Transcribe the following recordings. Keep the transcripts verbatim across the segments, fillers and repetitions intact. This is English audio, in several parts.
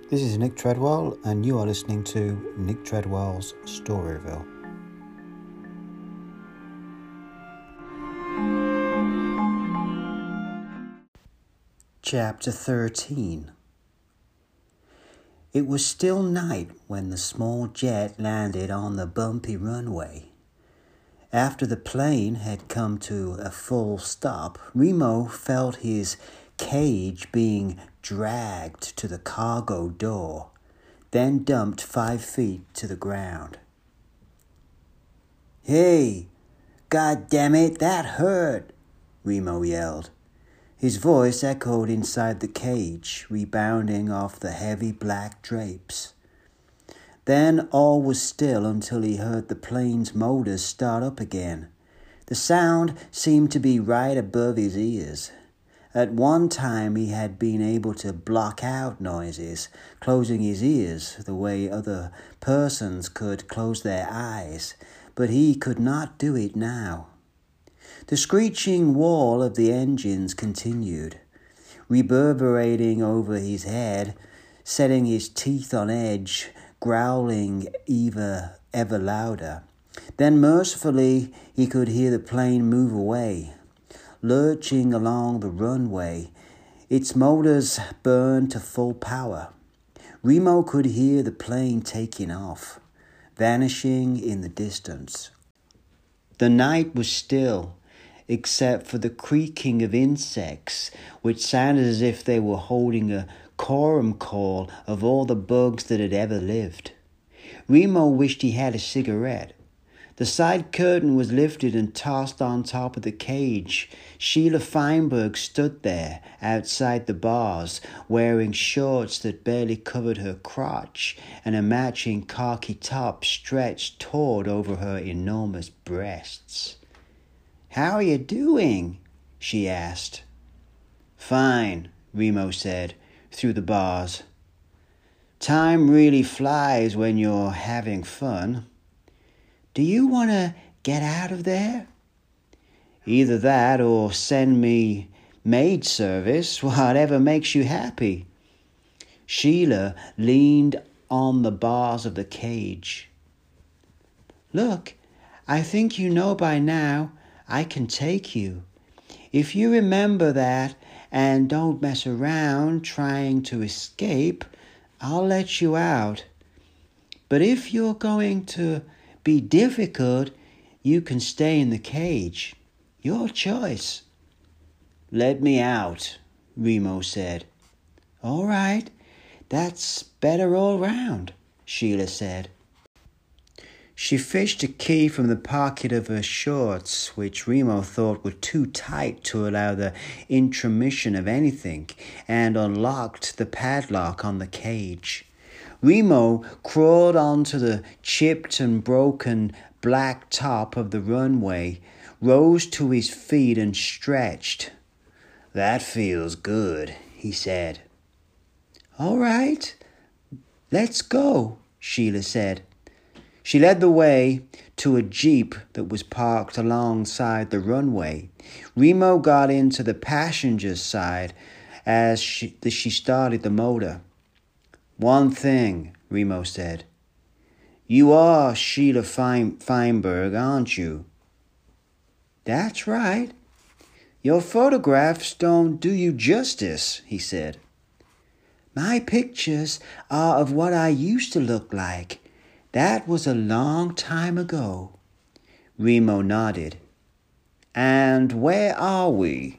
This is Nick Treadwell, and you are listening to Nick Treadwell's Storyville. Chapter thirteen. It was still night when the small jet landed on the bumpy runway. After the plane had come to a full stop, Remo felt his cage being dragged to the cargo door, then dumped five feet to the ground. "Hey, God damn it, that hurt!" Remo yelled. His voice echoed inside the cage, rebounding off the heavy black drapes. Then all was still until he heard the plane's motors start up again. The sound seemed to be right above his ears. At one time he had been able to block out noises, closing his ears the way other persons could close their eyes, but he could not do it now. The screeching wall of the engines continued, reverberating over his head, setting his teeth on edge, growling ever, ever louder. Then mercifully he could hear the plane move away. Lurching along the runway, its motors burned to full power. Remo could hear the plane taking off, vanishing in the distance. The night was still, except for the creaking of insects, which sounded as if they were holding a quorum call of all the bugs that had ever lived. Remo wished he had a cigarette. The side curtain was lifted and tossed on top of the cage. Sheila Feinberg stood there, outside the bars, wearing shorts that barely covered her crotch and a matching khaki top stretched taut over her enormous breasts. "How are you doing?" she asked. "Fine," Remo said, through the bars. "Time really flies when you're having fun." "Do you want to get out of there?" "Either that or send me maid service, whatever makes you happy." Sheila leaned on the bars of the cage. "Look, I think you know by now I can take you. If you remember that and don't mess around trying to escape, I'll let you out. But if you're going to be difficult, you can stay in the cage. Your choice." "Let me out," Remo said. "All right, that's better all round," Sheila said. She fished a key from the pocket of her shorts, which Remo thought were too tight to allow the intromission of anything, and unlocked the padlock on the cage. Remo crawled onto the chipped and broken black top of the runway, rose to his feet and stretched. "That feels good," he said. "All right, let's go," Sheila said. She led the way to a jeep that was parked alongside the runway. Remo got into the passenger's side as she, as she started the motor. "One thing," Remo said. "You are Sheila Fein- Feinberg, aren't you?" "That's right." "Your photographs don't do you justice," he said. "My pictures are of what I used to look like. That was a long time ago." Remo nodded. "And where are we?"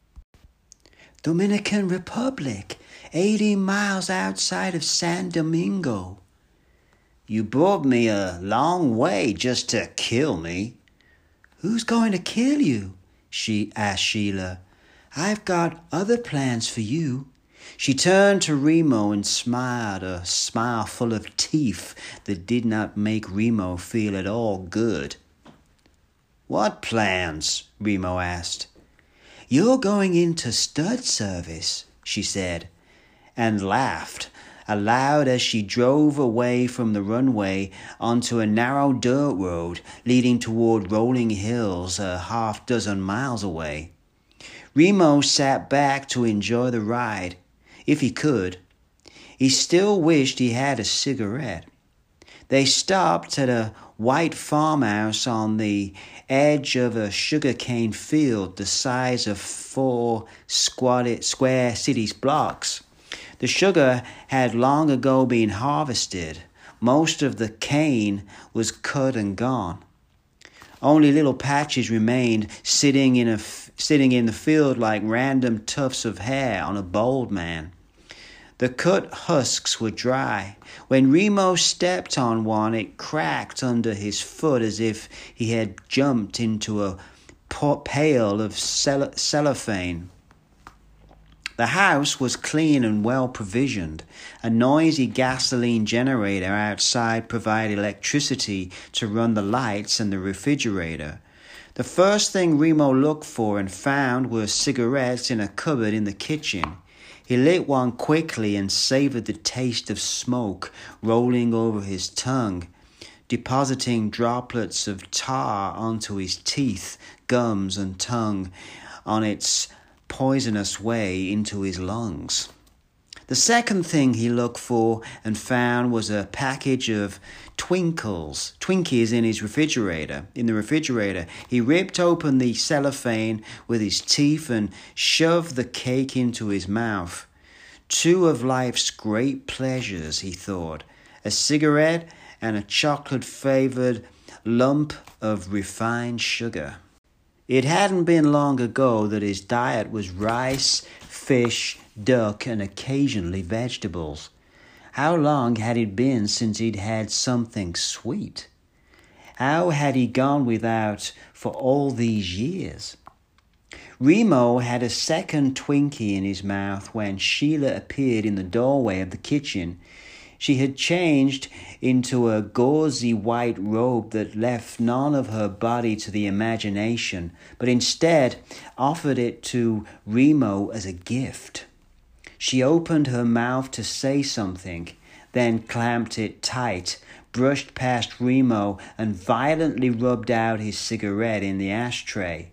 "Dominican Republic, eighty miles outside of San Domingo." "You brought me a long way just to kill me." "Who's going to kill you?" she asked Sheila. "I've got other plans for you." She turned to Remo and smiled, a smile full of teeth that did not make Remo feel at all good. "What plans?" Remo asked. "You're going into stud service," she said, and laughed aloud as she drove away from the runway onto a narrow dirt road leading toward rolling hills a half dozen miles away. Remo sat back to enjoy the ride, if he could. He still wished he had a cigarette. They stopped at a white farmhouse on the edge of a sugarcane field the size of four squatted square city blocks. The sugar had long ago been harvested. Most of the cane was cut and gone. Only little patches remained, sitting in a sitting in the field like random tufts of hair on a bald man. The cut husks were dry. When Remo stepped on one, it cracked under his foot as if he had jumped into a pail of cellophane. The house was clean and well provisioned. A noisy gasoline generator outside provided electricity to run the lights and the refrigerator. The first thing Remo looked for and found were cigarettes in a cupboard in the kitchen. He lit one quickly and savored the taste of smoke rolling over his tongue, depositing droplets of tar onto his teeth, gums, and tongue on its poisonous way into his lungs. The second thing he looked for and found was a package of Twinkles, Twinkies in his refrigerator. In the refrigerator, he ripped open the cellophane with his teeth and shoved the cake into his mouth. Two of life's great pleasures, he thought, a cigarette and a chocolate-flavored lump of refined sugar. It hadn't been long ago that his diet was rice, fish, duck, and occasionally vegetables. How long had it been since he'd had something sweet? How had he gone without for all these years? Remo had a second Twinkie in his mouth when Sheila appeared in the doorway of the kitchen. She had changed into a gauzy white robe that left none of her body to the imagination, but instead offered it to Remo as a gift. She opened her mouth to say something, then clamped it tight, brushed past Remo, and violently rubbed out his cigarette in the ashtray.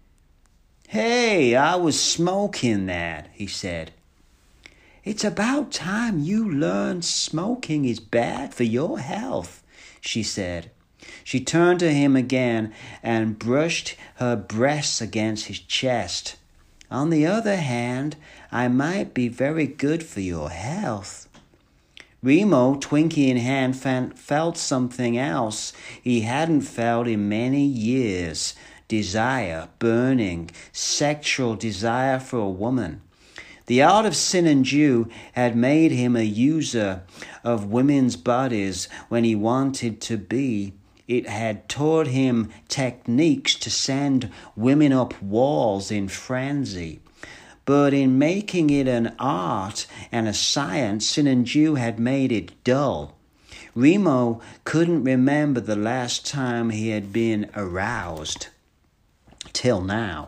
"Hey, I was smoking that," he said. "It's about time you learned smoking is bad for your health," she said. She turned to him again and brushed her breasts against his chest. "On the other hand, I might be very good for your health." Remo, Twinkie in hand, felt something else he hadn't felt in many years. Desire, burning, sexual desire for a woman. The art of Sinanju had made him a user of women's bodies when he wanted to be. It had taught him techniques to send women up walls in frenzy. But in making it an art and a science, Sinanju had made it dull. Remo couldn't remember the last time he had been aroused. Till now.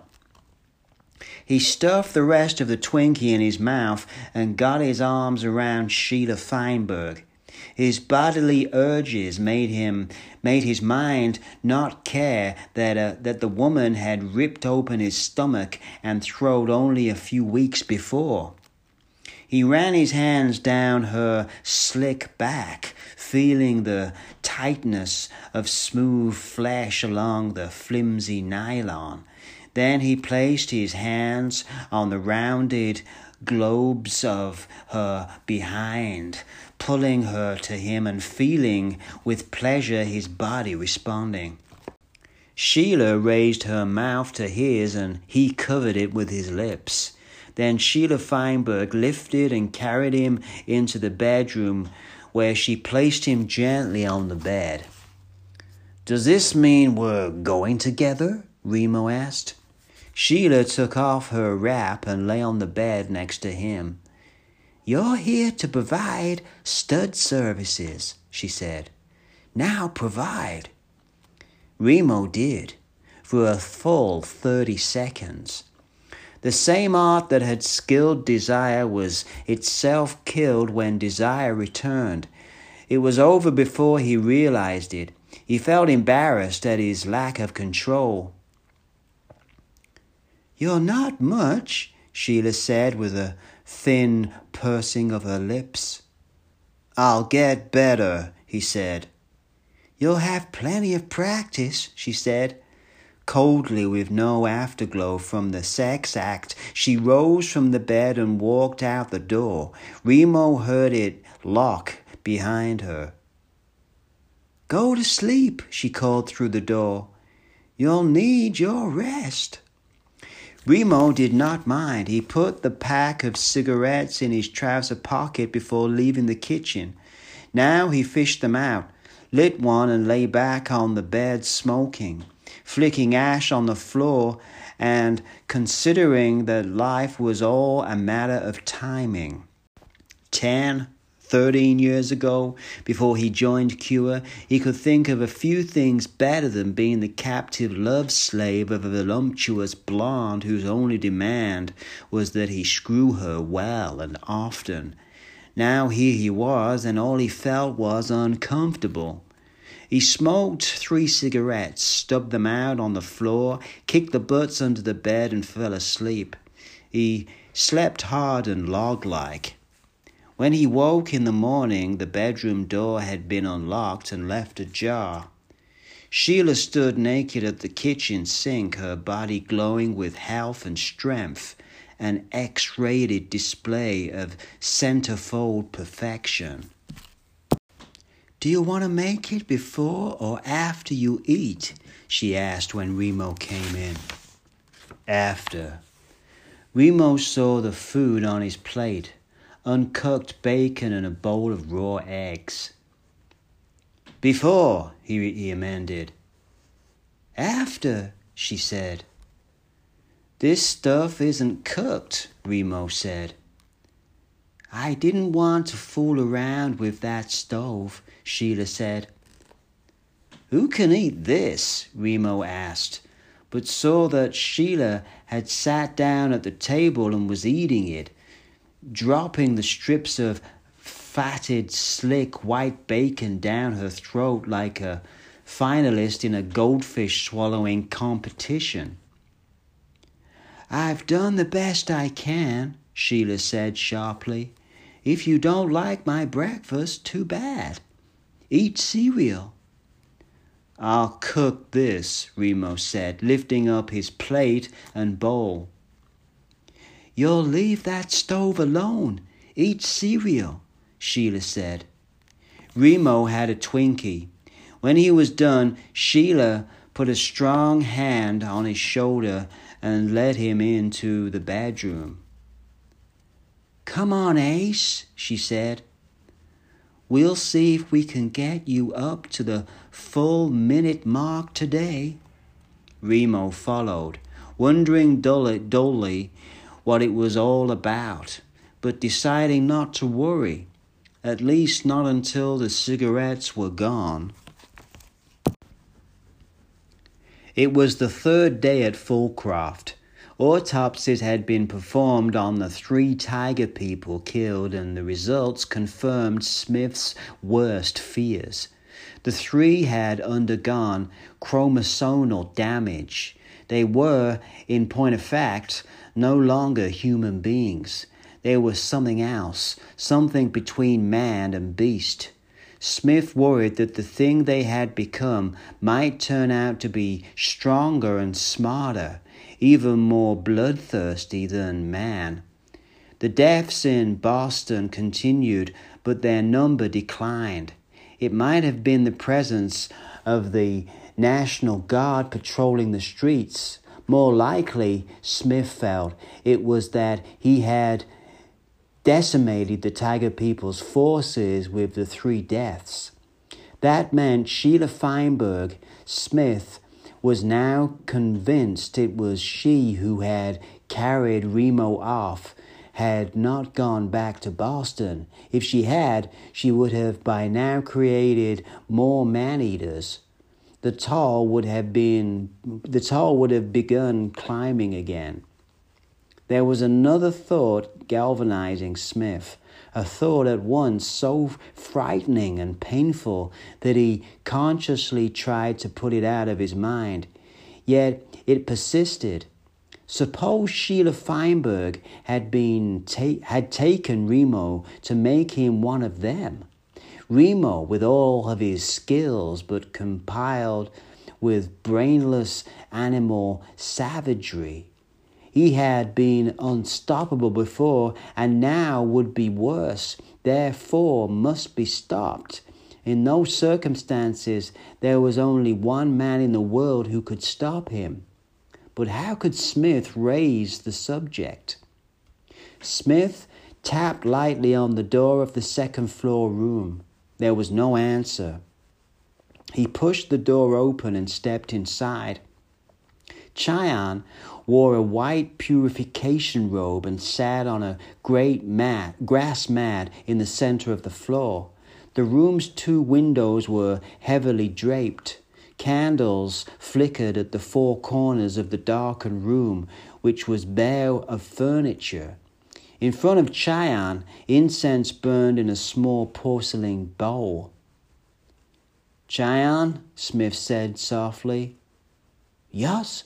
He stuffed the rest of the Twinkie in his mouth and got his arms around Sheila Feinberg. His bodily urges made him made his mind not care that uh, that the woman had ripped open his stomach and throat only a few weeks before. He ran his hands down her slick back, feeling the tightness of smooth flesh along the flimsy nylon. Then he placed his hands on the rounded globes of her behind, pulling her to him and feeling with pleasure his body responding. Sheila raised her mouth to his and he covered it with his lips. Then Sheila Feinberg lifted and carried him into the bedroom where she placed him gently on the bed. "Does this mean we're going together?" Remo asked. Sheila took off her wrap and lay on the bed next to him. "You're here to provide stud services," she said. "Now provide." Remo did, for a full thirty seconds. The same art that had skilled desire was itself killed when desire returned. It was over before he realized it. He felt embarrassed at his lack of control. "You're not much," Sheila said with a thin pursing of her lips. I'll get better, he said. You'll have plenty of practice, she said. Coldly, with no afterglow from the sex act, she rose from the bed and walked out the door. Remo heard it lock behind her. Go to sleep, she called through the door. You'll need your rest. Remo did not mind. He put the pack of cigarettes in his trouser pocket before leaving the kitchen. Now he fished them out, lit one and lay back on the bed smoking, flicking ash on the floor and considering that life was all a matter of timing. Ten, thirteen years ago, before he joined Cure, he could think of a few things better than being the captive love slave of a voluptuous blonde whose only demand was that he screw her well and often. Now here he was, and all he felt was uncomfortable. He smoked three cigarettes, stubbed them out on the floor, kicked the butts under the bed, and fell asleep. He slept hard and log-like. When he woke in the morning, the bedroom door had been unlocked and left ajar. Sheila stood naked at the kitchen sink, her body glowing with health and strength, an X-rated display of centerfold perfection. Do you want to make it before or after you eat? She asked when Remo came in. After. Remo saw the food on his plate. Uncooked bacon and a bowl of raw eggs. Before, he, he amended. After, she said. This stuff isn't cooked, Remo said. I didn't want to fool around with that stove, Sheila said. Who can eat this? Remo asked, but saw that Sheila had sat down at the table and was eating it, dropping the strips of fatted, slick white bacon down her throat like a finalist in a goldfish swallowing competition. I've done the best I can, Sheila said sharply. If you don't like my breakfast, too bad. Eat cereal. I'll cook this, Remo said, lifting up his plate and bowl. You'll leave that stove alone. Eat cereal, Sheila said. Remo had a Twinkie. When he was done, Sheila put a strong hand on his shoulder and led him into the bedroom. Come on, Ace, she said. We'll see if we can get you up to the full minute mark today. Remo followed, wondering dully, dully what it was all about, but deciding not to worry, at least not until the cigarettes were gone. It was the third day at Fullcroft. Autopsies had been performed on the three tiger people killed, and the results confirmed Smith's worst fears. The three had undergone chromosomal damage. They were, in point of fact, no longer human beings. They were something else, something between man and beast. Smith worried that the thing they had become might turn out to be stronger and smarter, even more bloodthirsty than man. The deaths in Boston continued, but their number declined. It might have been the presence of the National Guard patrolling the streets. More likely, Smith felt, it was that he had decimated the Tiger People's forces with the three deaths. That meant Sheila Feinberg, Smith, was now convinced it was she who had carried Remo off, had not gone back to Boston. If she had, she would have by now created more man-eaters. The tall would have been, the tall would have begun climbing again. There was another thought galvanizing Smith, a thought at once so frightening and painful that he consciously tried to put it out of his mind. Yet it persisted. Suppose Sheila Feinberg had been ta- had taken Remo to make him one of them. Remo, with all of his skills, but compiled with brainless animal savagery. He had been unstoppable before, and now would be worse, therefore must be stopped. In those circumstances, there was only one man in the world who could stop him. But how could Smith raise the subject? Smith tapped lightly on the door of the second floor room. There was no answer. He pushed the door open and stepped inside. Cheyenne wore a white purification robe and sat on a great mat, grass mat in the center of the floor. The room's two windows were heavily draped. Candles flickered at the four corners of the darkened room, which was bare of furniture. In front of Cheyenne, incense burned in a small porcelain bowl. "Cheyenne," Smith said softly. "Yes?"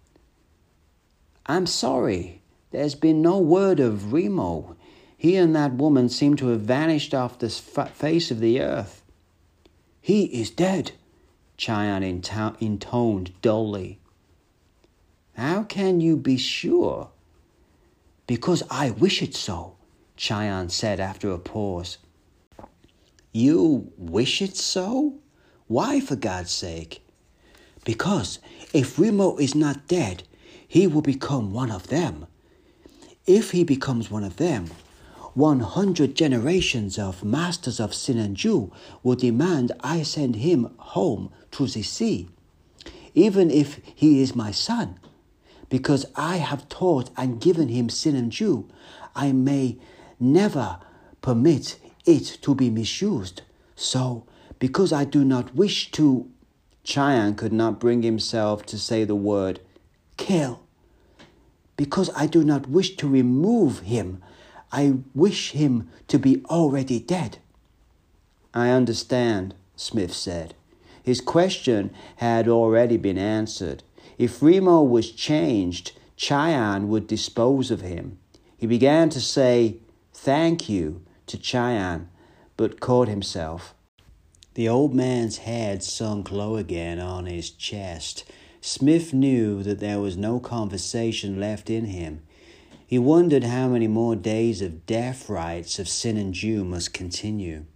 "I'm sorry. There's been no word of Remo. He and that woman seem to have vanished off the face of the earth." "He is dead," Cheyenne intoned dully. "How can you be sure?" "Because I wish it so," Cheyenne said after a pause. "You wish it so? Why, for God's sake?" "Because if Remo is not dead, he will become one of them. If he becomes one of them, one hundred generations of masters of Sinanju will demand I send him home to the sea, even if he is my son. Because I have taught and given him Sinanju, I may never permit it to be misused. So, because I do not wish to..." Cheyenne could not bring himself to say the word kill. "Because I do not wish to remove him, I wish him to be already dead." "I understand," Smith said. His question had already been answered. If Remo was changed, Cheyenne would dispose of him. He began to say "thank you" to Cheyenne, but caught himself. The old man's head sunk low again on his chest. Smith knew that there was no conversation left in him. He wondered how many more days of death rites of Sinanju must continue.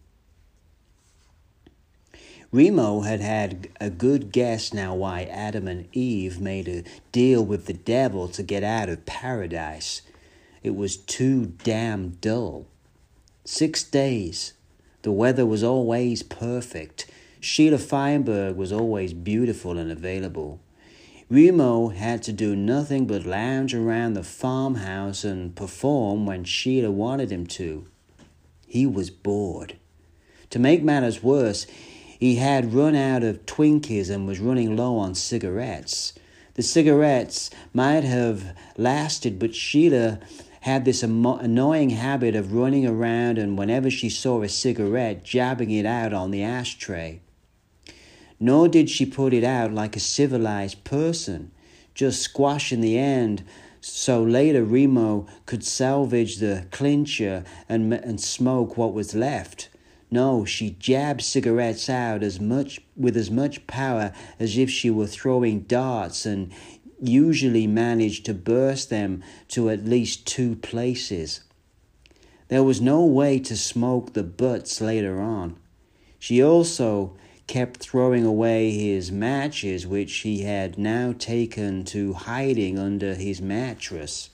Remo had had a good guess now why Adam and Eve made a deal with the devil to get out of paradise. It was too damn dull. Six days. The weather was always perfect. Sheila Feinberg was always beautiful and available. Remo had to do nothing but lounge around the farmhouse and perform when Sheila wanted him to. He was bored. To make matters worse, he had run out of Twinkies and was running low on cigarettes. The cigarettes might have lasted, but Sheila had this annoying habit of running around and whenever she saw a cigarette, jabbing it out on the ashtray. Nor did she put it out like a civilized person, just squashing the end so later Remo could salvage the clincher and, and smoke what was left. No, she jabbed cigarettes out as much with as much power as if she were throwing darts and usually managed to burst them to at least two places. There was no way to smoke the butts later on. She also kept throwing away his matches, which he had now taken to hiding under his mattress.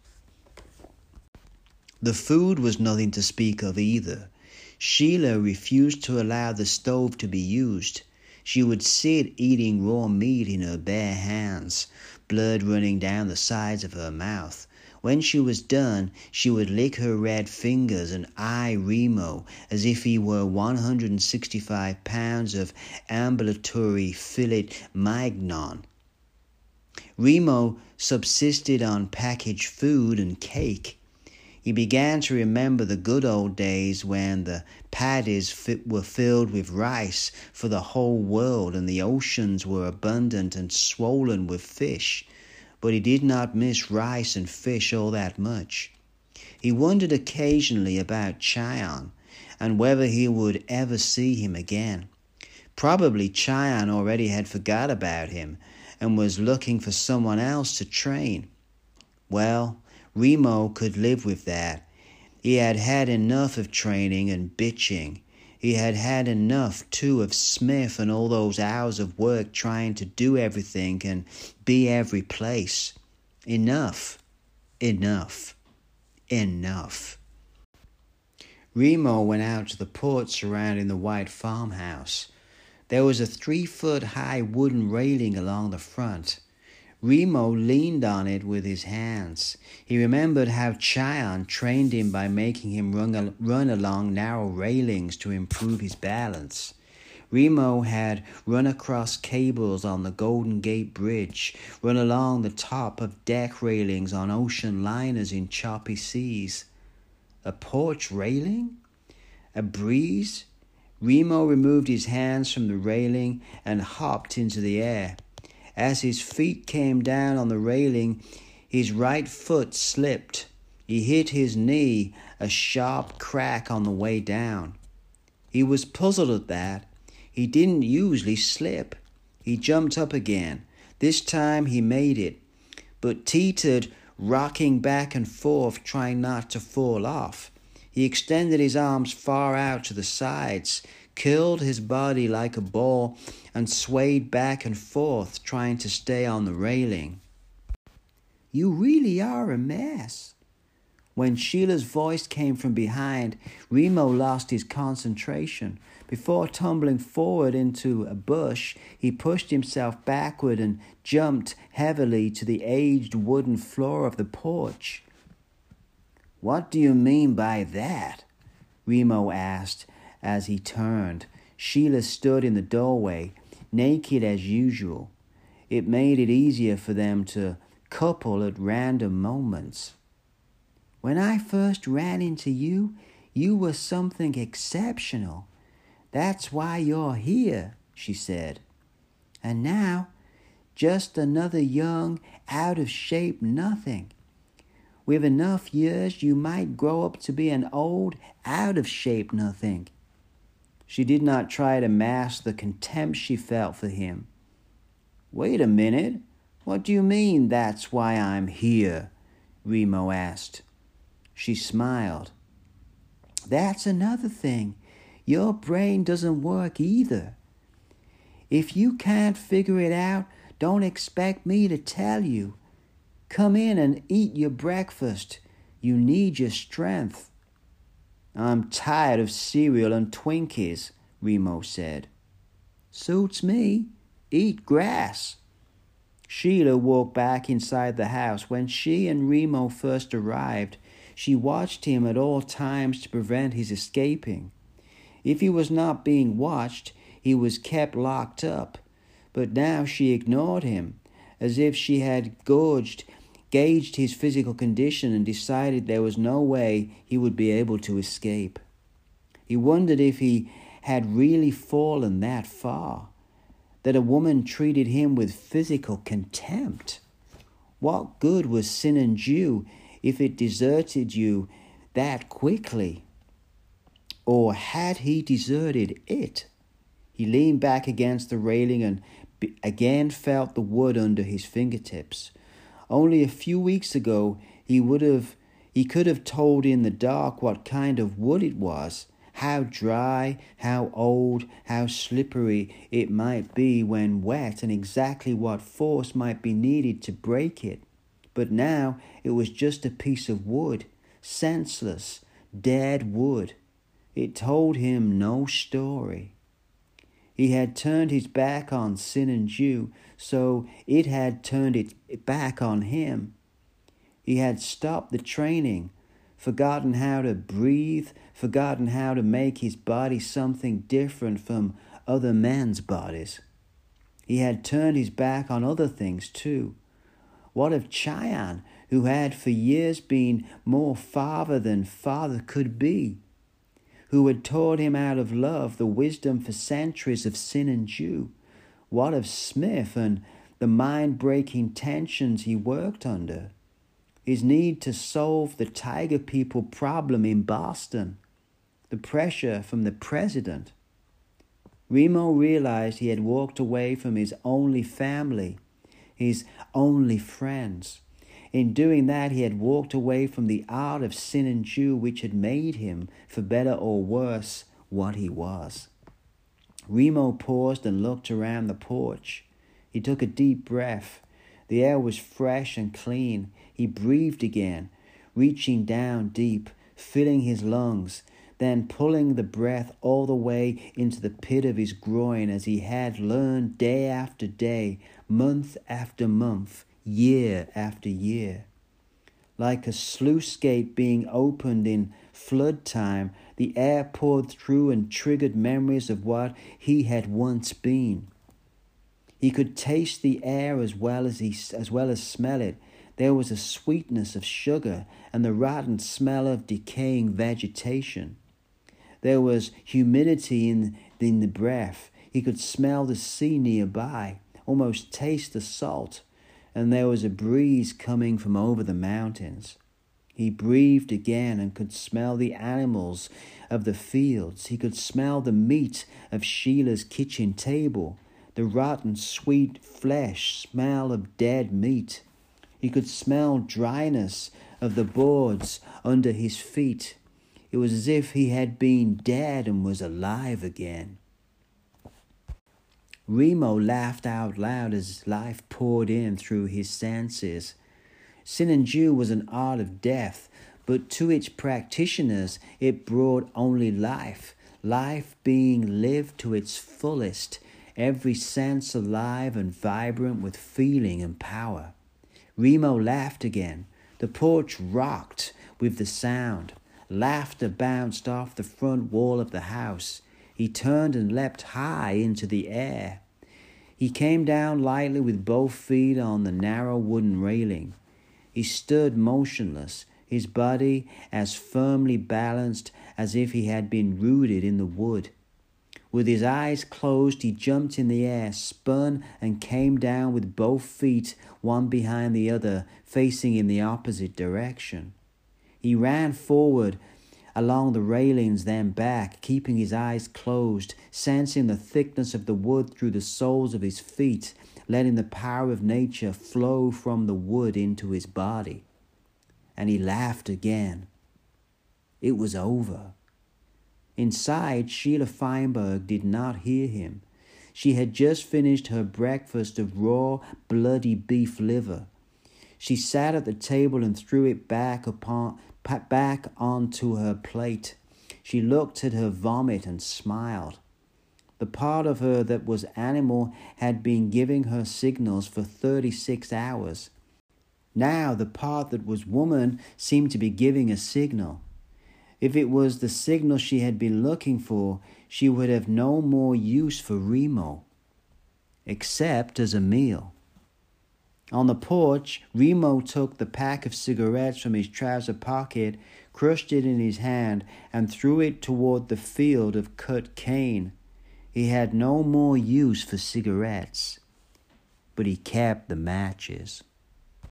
The food was nothing to speak of either. Sheila refused to allow the stove to be used. She would sit eating raw meat in her bare hands, blood running down the sides of her mouth. When she was done, she would lick her red fingers and eye Remo as if he were one hundred sixty-five pounds of ambulatory filet mignon. Remo subsisted on packaged food and cake. He began to remember the good old days when the paddies were filled with rice for the whole world and the oceans were abundant and swollen with fish. But he did not miss rice and fish all that much. He wondered occasionally about Cheyenne. and whether he would ever see him again. Probably Cheyenne already had forgot about him and was looking for someone else to train. Well, Remo could live with that. He had had enough of training and bitching. He had had enough, too, of Smith and all those hours of work trying to do everything and be every place. Enough. Enough. Enough. Remo went out to the porch surrounding the white farmhouse. There was a three-foot-high wooden railing along the front. Remo leaned on it with his hands. He remembered how Cheyenne trained him by making him run, run along narrow railings to improve his balance. Remo had run across cables on the Golden Gate Bridge, run along the top of deck railings on ocean liners in choppy seas. A porch railing? A breeze? Remo removed his hands from the railing and hopped into the air. As his feet came down on the railing, his right foot slipped. He hit his knee, a sharp crack on the way down. He was puzzled at that. He didn't usually slip. He jumped up again. This time he made it, but teetered, rocking back and forth, trying not to fall off. He extended his arms far out to the sides, curled his body like a ball, and swayed back and forth, trying to stay on the railing. "You really are a mess." When Sheila's voice came from behind, Remo lost his concentration. Before tumbling forward into a bush, he pushed himself backward and jumped heavily to the aged wooden floor of the porch. "What do you mean by that?" Remo asked as he turned. Sheila stood in the doorway, naked as usual. It made it easier for them to couple at random moments. "When I first ran into you, you were something exceptional. That's why you're here," she said. "And now, just another young, out-of-shape nothing. With enough years, you might grow up to be an old, out-of-shape nothing." She did not try to mask the contempt she felt for him. "Wait a minute. What do you mean, that's why I'm here?" Remo asked. She smiled. "That's another thing. Your brain doesn't work either. If you can't figure it out, don't expect me to tell you. Come in and eat your breakfast. You need your strength." "I'm tired of cereal and Twinkies," Remo said. "Suits me. Eat grass." Sheila walked back inside the house. When she and Remo first arrived, she watched him at all times to prevent his escaping. If he was not being watched, he was kept locked up. But now she ignored him, as if she had gauged, gauged his physical condition and decided there was no way he would be able to escape. He wondered if he had really fallen that far, that a woman treated him with physical contempt. What good was Sinanju if it deserted you that quickly? Or had he deserted it? He leaned back against the railing and again felt the wood under his fingertips. Only a few weeks ago, he would have, he could have told in the dark what kind of wood it was, how dry, how old, how slippery it might be when wet, and exactly what force might be needed to break it. But now it was just a piece of wood, senseless, dead wood. It told him no story. He had turned his back on Sinanju, so it had turned its back on him. He had stopped the training, forgotten how to breathe, forgotten how to make his body something different from other men's bodies. He had turned his back on other things too. What of Cheyenne, who had for years been more father than father could be? Who had taught him out of love the wisdom for centuries of Sinanju? What of Smith and the mind-breaking tensions he worked under? His need to solve the tiger people problem in Boston? the pressure from the president. Remo realized he had walked away from his only family, his only friends. In doing that, he had walked away from the art of Sinanju, which had made him, for better or worse, what he was. Remo paused and looked around the porch. He took a deep breath. The air was fresh and clean. He breathed again, reaching down deep, filling his lungs, then pulling the breath all the way into the pit of his groin, as he had learned day after day, month after month, year after year. Like a sluice gate being opened in flood time, the air poured through and triggered memories of what he had once been. He could taste the air as well as he as well as smell it. There was a sweetness of sugar and the rotten smell of decaying vegetation. There was humidity in, in the breath. He could smell the sea nearby, almost taste the salt, and there was a breeze coming from over the mountains. He breathed again and could smell the animals of the fields. He could smell the meat of Sheila's kitchen table, the rotten sweet flesh smell of dead meat. He could smell dryness of the boards under his feet. It was as if he had been dead and was alive again. Remo laughed out loud as life poured in through his senses. Sinanju was an art of death, but to its practitioners it brought only life, life being lived to its fullest, every sense alive and vibrant with feeling and power. Remo laughed again. The porch rocked with the sound. Laughter bounced off the front wall of the house. He turned and leapt high into the air. He came down lightly with both feet on the narrow wooden railing. He stood motionless, his body as firmly balanced as if he had been rooted in the wood. With his eyes closed, he jumped in the air, spun, and came down with both feet, one behind the other, facing in the opposite direction. He ran forward along the railings, then back, keeping his eyes closed, sensing the thickness of the wood through the soles of his feet, letting the power of nature flow from the wood into his body. And he laughed again. It was over. Inside, Sheila Feinberg did not hear him. She had just finished her breakfast of raw, bloody beef liver. She sat at the table and threw it back upon back onto her plate. She looked at her vomit and smiled. The part of her that was animal had been giving her signals for thirty-six hours. Now the part that was woman seemed to be giving a signal. If it was the signal she had been looking for, she would have no more use for Remo, except as a meal. On the porch, Remo took the pack of cigarettes from his trouser pocket, crushed it in his hand, and threw it toward the field of cut cane. He had no more use for cigarettes, but he kept the matches.